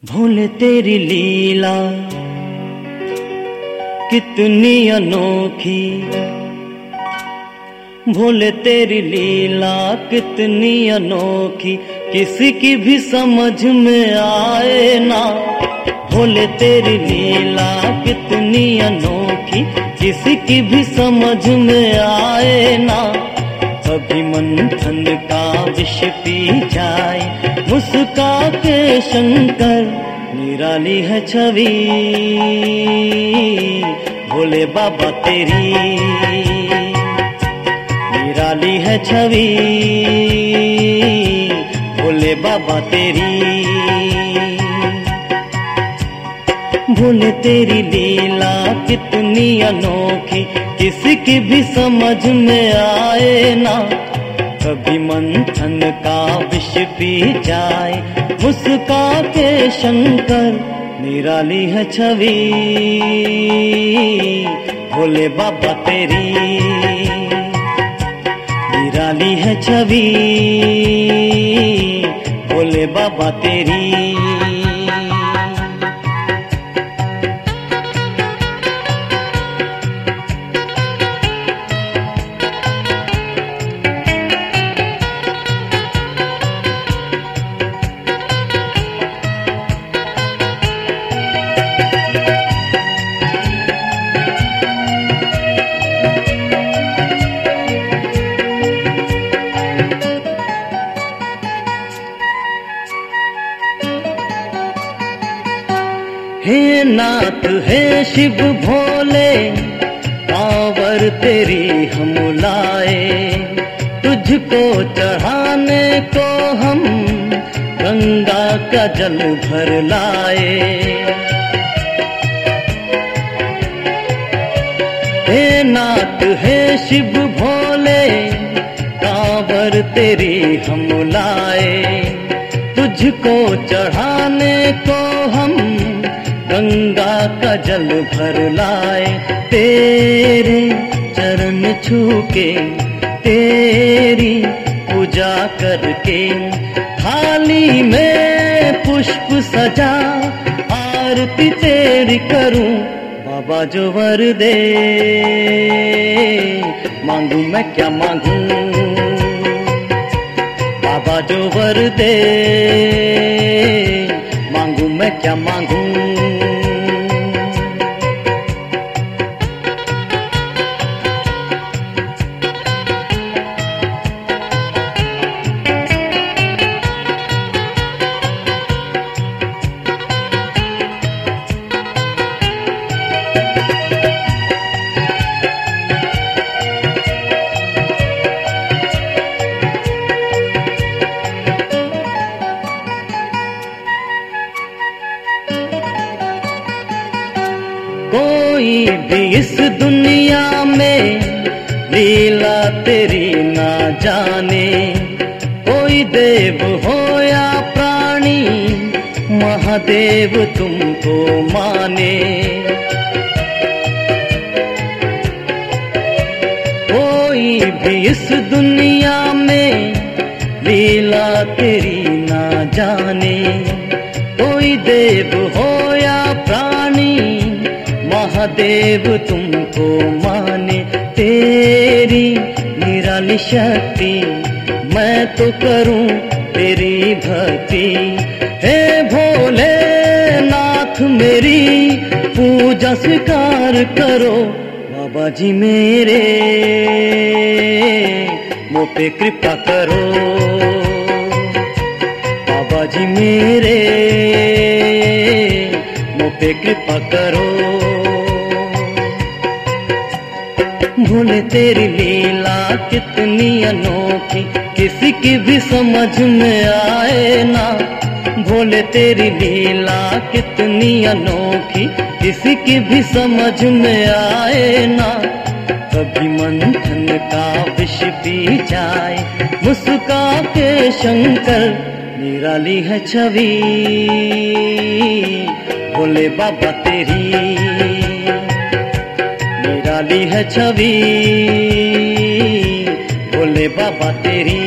भोले तेरी लीला कितनी अनोखी, भोले तेरी लीला कितनी अनोखी, किसी की भी समझ में आए ना। भोले तेरी लीला कितनी अनोखी, किसी की भी समझ में आए ना। कभी मंथन का विष पी जाए मुस्का के शंकर, निराली है छवि भोले बाबा तेरी, निराली है छवि भोले बाबा तेरी। भोले तेरी लीला कितनी अनोखी, किसी की भी समझ में आए ना। कभी मंथन का विष पी जाए मुस्का के शंकर, निराली है छवि भोले बाबा तेरी, निराली है छवि भोले बाबा तेरी। हे नाथ हे शिव भोले, पावर तेरी हम लाए, तुझको चढ़ाने को हम गंगा का जल भर लाए। हे नाथ हे शिव भोले, पावर तेरी हम लाए, तुझको चढ़ाने को हम गंगा का जल भर लाए। तेरे चरण छू के तेरी पूजा करके, थाली में पुष्प सजा आरती तेरी करूं। बाबा जो वर दे मांगू मैं क्या मांगू, बाबा जो वर दे मांगू मैं क्या मांगू। कोई भी इस दुनिया में लीला तेरी ना जाने, कोई देव हो या प्राणी महादेव तुमको माने। कोई भी इस दुनिया में लीला तेरी ना जाने, कोई देव हो या प्राणी महादेव तुमको माने। तेरी निराली शक्ति मैं तो करूं तेरी भक्ति। हे भोले नाथ मेरी पूजा स्वीकार करो। बाबा जी मेरे मुझ पे कृपा करो, बाबा जी मेरे मुझ पे कृपा करो। भोले तेरी लीला कितनी अनोखी, किसी की भी समझ में आए ना। भोले तेरी लीला कितनी अनोखी, किसी की भी समझ में आए ना। कभी मंथन का विष पी जाए मुस्का के शंकर, निराली है छवि भोले बाबा तेरी, निराली है छवि भोले बाबा तेरी।